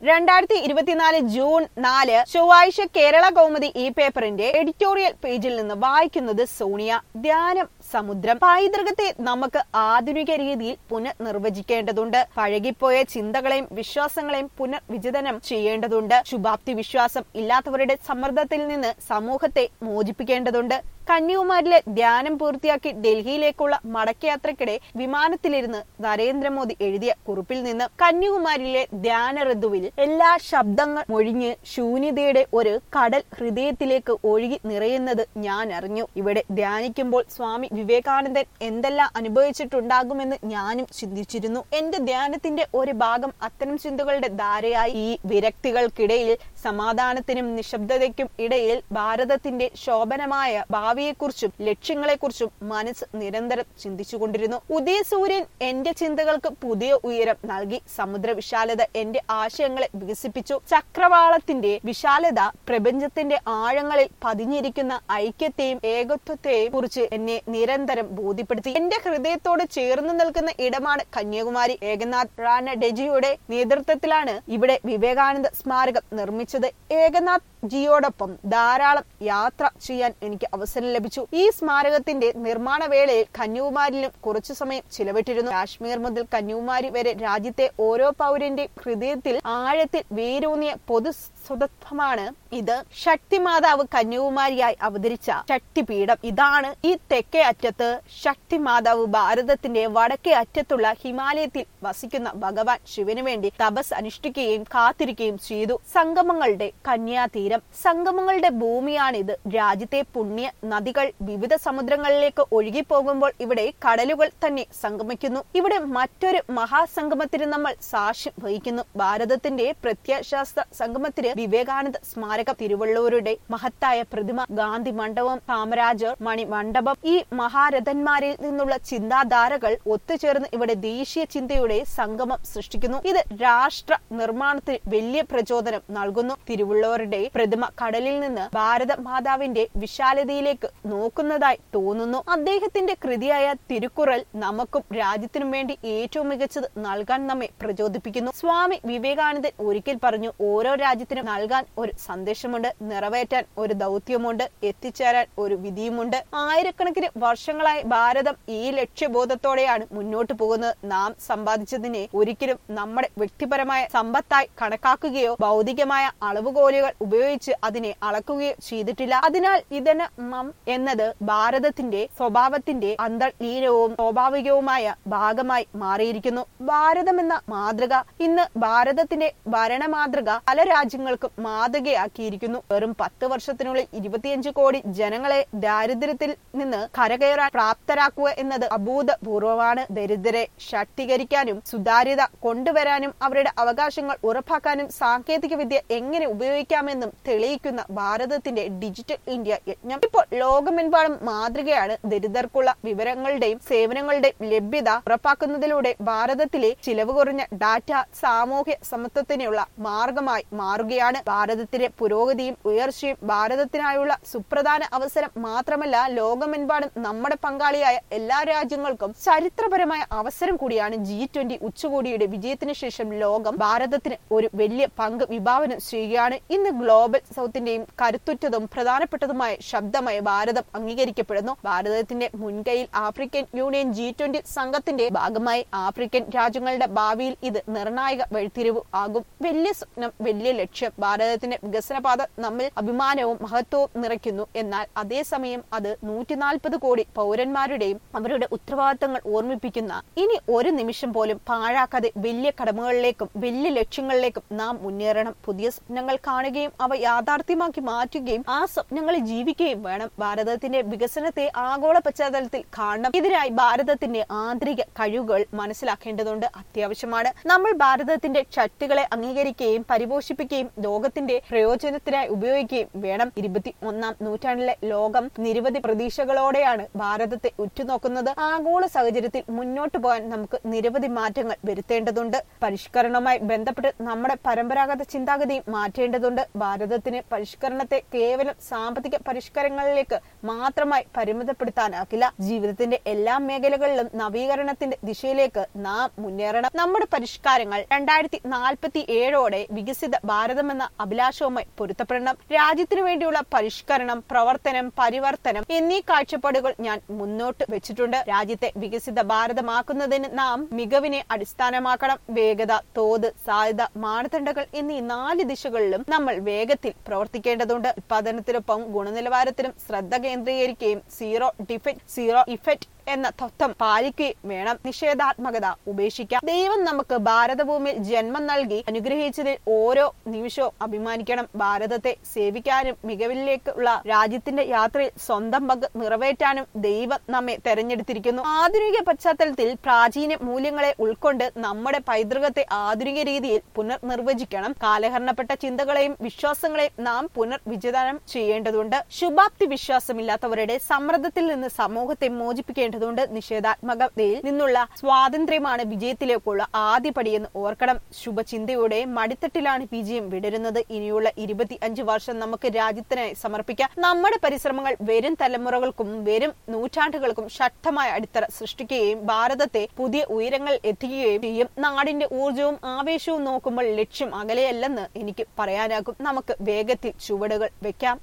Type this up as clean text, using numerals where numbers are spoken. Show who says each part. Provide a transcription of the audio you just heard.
Speaker 1: 2024 June 4 ചൊവ്വാഴ്ച കേരള കൗമുദി ഈ പേപ്പറിന്റെ എഡിറ്റോറിയൽ പേജിൽ നിന്ന് വായിക്കുന്നത് സോണിയ. ധ്യാനം സമുദ്രം. പൈതൃകത്തെ നമുക്ക് ആധുനിക രീതിയിൽ പുനർനിർവചിക്കേണ്ടതുണ്ട്. പഴകിപ്പോയ ചിന്തകളെയും വിശ്വാസങ്ങളെയും പുനർവിചിന്തനം ചെയ്യേണ്ടതുണ്ട്. ശുഭാപ്തി വിശ്വാസം ഇല്ലാത്തവരുടെ സമ്മർദ്ദത്തിൽ നിന്ന് സമൂഹത്തെ മോചിപ്പിക്കേണ്ടതുണ്ട്. കന്യാകുമാരിയിലെ ധ്യാനം പൂർത്തിയാക്കി ഡൽഹിയിലേക്കുള്ള മടക്കയാത്രയ്ക്കിടെ വിമാനത്തിലിരുന്ന് നരേന്ദ്രമോദി എഴുതിയ കുറിപ്പിൽ നിന്ന് കന്യാകുമാരിയിലെ ധ്യാന ഋതുവിൽ എല്ലാ ശബ്ദങ്ങൾ മൊഴിഞ്ഞ് ശൂന്യതയുടെ ഒരു കടൽ ഹൃദയത്തിലേക്ക് ഒഴുകി നിറയുന്നത് ഞാൻ അറിഞ്ഞു. ഇവിടെ ധ്യാനിക്കുമ്പോൾ സ്വാമി വിവേകാനന്ദൻ എന്തെല്ലാം അനുഭവിച്ചിട്ടുണ്ടാകുമെന്ന് ഞാനും ചിന്തിച്ചിരുന്നു. എന്റെ ധ്യാനത്തിന്റെ ഒരു ഭാഗം അത്തരം ചിന്തകളുടെ ധാരയായി. ഈ വിരക്തികൾക്കിടയിൽ, സമാധാനത്തിനും നിശബ്ദതയ്ക്കും ഇടയിൽ ഭാരതത്തിന്റെ ശോഭനമായ ഭാവിയെക്കുറിച്ചും ലക്ഷ്യങ്ങളെക്കുറിച്ചും മനസ്സ് നിരന്തരം ചിന്തിച്ചുകൊണ്ടിരുന്നു. ഉദയസൂര്യൻ എന്റെ ചിന്തകൾക്ക് പുതിയ ഉയരം നൽകി. സമുദ്ര വിശാലത എന്റെ ആശയങ്ങളെ വികസിപ്പിച്ചു. ചക്രവാളത്തിന്റെ വിശാലത പ്രപഞ്ചത്തിന്റെ ആഴങ്ങളിൽ പതിഞ്ഞിരിക്കുന്ന ഐക്യത്തെയും ഏകത്വത്തെയും കുറിച്ച് എന്നെ നിരന്തരം ബോധ്യപ്പെടുത്തി. എന്റെ ഹൃദയത്തോട് ചേർന്ന് നിൽക്കുന്ന ഇടമാണ് കന്യാകുമാരി. ഏകനാഥ് റാനഡെജിയുടെ നേതൃത്വത്തിലാണ് ഇവിടെ വിവേകാനന്ദ സ്മാരകം നിർമ്മിച്ചത്. ഏകനാഥ് ജിയോടൊപ്പം ധാരാളം യാത്ര ചെയ്യാൻ എനിക്ക് അവസരം ലഭിച്ചു. ഈ സ്മാരകത്തിന്റെ നിർമ്മാണ വേളയിൽ കന്യാകുമാരിയിലും കുറച്ചു സമയം ചിലവിട്ടിരുന്നു. കാശ്മീർ മുതൽ കന്യാകുമാരി വരെ രാജ്യത്തെ ഓരോ പൗരന്റെ ഹൃദയത്തിൽ ആഴത്തിൽ വേരൂന്നിയ പൊതു സ്വത്വമാണ് ഇത്. ശക്തിമാതാവ് കന്യാകുമാരിയായി അവതരിച്ച ശക്തിപീഠം ഇതാണ്. ഈ തെക്കേ അറ്റത്ത് ശക്തിമാതാവ് ഭാരതത്തിന്റെ വടക്കേ അറ്റത്തുള്ള ഹിമാലയത്തിൽ വസിക്കുന്ന ഭഗവാൻ ശിവന് വേണ്ടി തപസ് അനുഷ്ഠിക്കുകയും കാത്തിരിക്കുകയും ചെയ്തു. സംഗമങ്ങളുടെ കന്യാതീരം. സംഗമങ്ങളുടെ ഭൂമിയാണിത്. രാജ്യത്തെ പുണ്യ നദികൾ വിവിധ സമുദ്രങ്ങളിലേക്ക് ഒഴുകിപ്പോകുമ്പോൾ ഇവിടെ കടലുകൾ തന്നെ സംഗമിക്കുന്നു. ഇവിടെ മറ്റൊരു മഹാസംഗമത്തിന് നമ്മൾ സാക്ഷ്യം വഹിക്കുന്നു. ഭാരതത്തിന്റെ പ്രത്യയശാസ്ത്ര സംഗമത്തിന് വിവേകാനന്ദ സ്മാരകം, തിരുവള്ളൂരുടെ മഹത്തായ പ്രതിമ, ഗാന്ധി മണ്ഡപം, കാമരാജർ മണിമണ്ഡപം. ഈ മഹാരഥന്മാരിൽ നിന്നുള്ള ചിന്താധാരകൾ ഒത്തുചേർന്ന് ഇവിടെ ദേശീയ ചിന്തയുടെ സംഗമം സൃഷ്ടിക്കുന്നു. ഇത് രാഷ്ട്ര നിർമ്മാണത്തിന് വലിയ പ്രചോദനം നൽകുന്നു. തിരുവള്ളൂരുടെ പ്രതിമ കടലിൽ നിന്ന് ഭാരത മാതാവിന്റെ വിശാലതയിലേക്ക് നോക്കുന്നതായി തോന്നുന്നു. അദ്ദേഹത്തിന്റെ കൃതിയായ തിരുക്കുറൽ നമുക്കും രാജ്യത്തിനും വേണ്ടി ഏറ്റവും മികച്ചത് നൽകാൻ നമ്മെ പ്രചോദിപ്പിക്കുന്നു. സ്വാമി വിവേകാനന്ദൻ ഒരിക്കൽ പറഞ്ഞു, ഓരോ രാജ്യത്തിനും നൽകാൻ ഒരു സന്ദേശമുണ്ട്, നിറവേറ്റാൻ ഒരു ദൗത്യമുണ്ട്, എത്തിച്ചേരാൻ ഒരു വിധിയുമുണ്ട്. ആയിരക്കണക്കിന് വർഷങ്ങളായി ഭാരതം ഈ ലക്ഷ്യബോധത്തോടെയാണ് മുന്നോട്ട് പോകുന്നത്. നാം സമ്പാദിച്ചതിനെ ഒരിക്കലും നമ്മുടെ വ്യക്തിപരമായ സമ്പത്തായി കണക്കാക്കുകയോ ഭൗതികമായ അളവുകോലുകൾ ഉപയോഗിച്ച് അതിനെ അളക്കുകയോ ചെയ്തിട്ടില്ല. അതിനാൽ ഇതിന് എന്നത് ഭാരതത്തിന്റെ സ്വഭാവത്തിന്റെ അന്തർലീനവും സ്വാഭാവികവുമായ ഭാഗമായി മാറിയിരിക്കുന്നു. ഭാരതം എന്ന മാതൃക ഇന്ന് ഭാരതത്തിന്റെ ഭരണ മാതൃക പല രാജ്യങ്ങൾക്കും മാതൃകയാക്കിയിരിക്കുന്നു. വെറും 10 വർഷത്തിനുള്ളിൽ 25 കോടി ജനങ്ങളെ ദാരിദ്ര്യത്തിൽ നിന്ന് കരകയറാൻ പ്രാപ്തരാക്കുക എന്നത് അഭൂതപൂർവമാണ്. ദരിദ്രരെ ശാക്തീകരിക്കാനും സുതാര്യത കൊണ്ടുവരാനും അവരുടെ അവകാശങ്ങൾ ഉറപ്പാക്കാനും സാങ്കേതിക വിദ്യ എങ്ങനെ ഉപയോഗിക്കാമെന്നും തെളിയിക്കുന്ന ഭാരതത്തിന്റെ ഡിജിറ്റൽ ഇന്ത്യ യജ്ഞം ഇപ്പോൾ ലോകമെമ്പാടും മാതൃകയാണ്. ദരിദ്രർക്കുള്ള വിവരങ്ങളുടെയും സേവനങ്ങളുടെയും ലഭ്യത ഉറപ്പാക്കുന്നതിലൂടെ ഭാരതത്തിലെ ചിലവ് കുറഞ്ഞ ഡാറ്റ സാമൂഹ്യ സമത്വത്തിനുള്ള മാർഗമായി മാറുകയാണ്. ഭാരതത്തിന്റെ പുരോഗതിയും ഉയർച്ചയും ഭാരതത്തിനായുള്ള സുപ്രധാന അവസരം മാത്രമല്ല, ലോകമെമ്പാടും നമ്മുടെ പങ്കാളിയായ എല്ലാ രാജ്യങ്ങൾക്കും ചരിത്രപരമായ അവസരം കൂടിയാണ്. G20 ഉച്ചകോടിയുടെ വിജയത്തിന് ശേഷം ലോകം ഭാരതത്തിന് ഒരു വലിയ പങ്ക് വിഭാവനം ചെയ്യുകയാണ്. ഇന്ന് ഗ്ലോബൽ സൗത്തിന്റെയും കരുത്തുറ്റതും പ്രധാനപ്പെട്ടതുമായ ശബ്ദമായി ഭാരതം അംഗീകരിക്കപ്പെടുന്നു. ഭാരതത്തിന്റെ മുൻകൈയിൽ ആഫ്രിക്കൻ യൂണിയൻ G20 സംഘത്തിന്റെ ഭാഗമായി ആഫ്രിക്കൻ രാജ്യങ്ങളുടെ ഭാവിയിൽ ഇത് നിർണായക വഴിത്തിരിവ് ആകും. വലിയ സ്വപ്നം, വലിയ ലക്ഷ്യം. ഭാരതത്തിന്റെ വികസനപാത നമ്മിൽ അഭിമാനവും മഹത്വവും നിറയ്ക്കുന്നു. എന്നാൽ അതേസമയം അത് 140 കോടി പൗരന്മാരുടെയും അവരുടെ ഉത്തരവാദിത്തങ്ങൾ ഓർമ്മിപ്പിക്കുന്ന ഇനി ഒരു നിമിഷം പോലും പാഴാക്കാതെ വലിയ കടമകളിലേക്കും വലിയ ലക്ഷ്യങ്ങളിലേക്കും നാം മുന്നേറണം. പുതിയ സ്വപ്നങ്ങൾ കാണുകയും അവ യാഥാർത്ഥ്യമാക്കി മാറ്റുകയും ആ സ്വപ്നങ്ങളിൽ ജീവിക്കുകയും വേണം. ഭാരതത്തിന്റെ വികസനത്തെ ആഗോള പശ്ചാത്തലത്തിൽ കാണണം. ഇതിനായി ഭാരതത്തിന്റെ ആന്തരിക കഴിവുകൾ മനസ്സിലാക്കേണ്ടതുണ്ട്, അത്യാവശ്യമാണ്. നമ്മൾ ഭാരതത്തിന്റെ ശക്തികളെ അംഗീകരിക്കുകയും പരിപോഷിപ്പിക്കുകയും ലോകത്തിന്റെ പ്രയോജനത്തിനായി ഉപയോഗിക്കുകയും വേണം. 21ാം നൂറ്റാണ്ടിലെ ലോകം നിരവധി പ്രതീക്ഷകളോടെയാണ് ഭാരതത്തെ ഉറ്റുനോക്കുന്നത്. ആഗോള സാഹചര്യത്തിൽ മുന്നോട്ടു പോകാൻ നമുക്ക് നിരവധി മാറ്റങ്ങൾ വരുത്തേണ്ടതുണ്ട്. പരിഷ്കരണവുമായി ബന്ധപ്പെട്ട് നമ്മുടെ പരമ്പരാഗത ചിന്താഗതിയും മാറ്റേണ്ടതുണ്ട്. ഭാരതത്തിന് പരിഷ്കരണത്തെ കേവലം സാമ്പത്തിക പരിഷ്കാരങ്ങളിലേക്ക് മാത്രമായി പരിമിതപ്പെടുത്താനാകില്ല. ജീവിതത്തിന്റെ എല്ലാ മേഖലകളിലും നവീകരണത്തിന്റെ ദിശയിലേക്ക് നാം മുന്നേറണം. നമ്മുടെ പരിഷ്കാരങ്ങൾ 2047ഓടെ വികസിത ഭാരതമെന്ന അഭിലാഷവുമായി പൊരുത്തപ്പെടണം. രാജ്യത്തിനു വേണ്ടിയുള്ള പരിഷ്കരണം, പ്രവർത്തനം, പരിവർത്തനം എന്നീ കാഴ്ചപ്പാടുകൾ ഞാൻ മുന്നോട്ട് വെച്ചിട്ടുണ്ട്. രാജ്യത്തെ വികസിത ഭാരതമാക്കുന്നതിന് നാം മികവിനെ അടിസ്ഥാനമാക്കണം. വേഗത, തോത്, സാധ്യത, മാനദണ്ഡങ്ങൾ എന്നീ 4 ദിശകളിലും നമ്മൾ വേഗത്തിൽ പ്രവർത്തിക്കേണ്ടതുണ്ട്. ഉത്പാദനത്തിനൊപ്പം ഗുണനിലവാരത്തിലും ശ്രദ്ധ കേന്ദ്രീകരിക്കുകയും സീറോ ഡിഫെക്ട്, സീറോ ഇഫക്റ്റ് എന്ന തത്വം പാലിക്കുകയും വേണം. നിഷേധാത്മകത ഉപേക്ഷിക്കാം. ദൈവം നമുക്ക് ഭാരതഭൂമിയിൽ ജന്മം നൽകി അനുഗ്രഹിച്ചതിൽ ഓരോ നിമിഷവും അഭിമാനിക്കണം. ഭാരതത്തെ സേവിക്കാനും മികവിലേക്കുള്ള രാജ്യത്തിന്റെ യാത്രയിൽ സ്വന്തം പങ്ക് നിറവേറ്റാനും ദൈവം നമ്മെ തെരഞ്ഞെടുത്തിരിക്കുന്നു. ആധുനിക പശ്ചാത്തലത്തിൽ പ്രാചീന മൂല്യങ്ങളെ ഉൾക്കൊണ്ട് നമ്മുടെ പൈതൃകത്തെ ആധുനിക രീതിയിൽ പുനർനിർവചിക്കണം. കാലഹരണപ്പെട്ട ചിന്തകളെയും വിശ്വാസങ്ങളെയും നാം പുനർവിചിന്തനം ചെയ്യേണ്ടതുണ്ട്. ശുഭാപ്തി വിശ്വാസമില്ലാത്തവരുടെ സമ്മർദ്ദത്തിൽ നിന്ന് സമൂഹത്തെ മോചിപ്പിക്കേണ്ടതുണ്ട്. നിഷേധാത്മകതയിൽ നിന്നുള്ള സ്വാതന്ത്ര്യമാണ് വിജയത്തിലേക്കുള്ള ആദ്യപടിയെന്ന് ഓർക്കണം. ശുഭചിന്തയുടെ മടിത്തട്ടിലാണ് വിജയം വിടരുന്നത്. ഇനിയുള്ള 25 വർഷം നമുക്ക് രാജ്യത്തിനായി സമർപ്പിക്കാം. നമ്മുടെ പരിശ്രമങ്ങൾ വരും തലമുറകൾക്കും വരും നൂറ്റാണ്ടുകൾക്കും ശക്തമായ അടിത്തറ സൃഷ്ടിക്കുകയും ഭാരതത്തെ പുതിയ ഉയരങ്ങൾ എത്തിക്കുകയും ചെയ്യും. നാടിന്റെ ഊർജവും ആവേശവും നോക്കുമ്പോൾ ലക്ഷ്യം അകലെയല്ലെന്ന് എനിക്ക് പറയാനാകും. നമുക്ക് വേഗത്തിൽ ചുവടുകൾ വെക്കാം.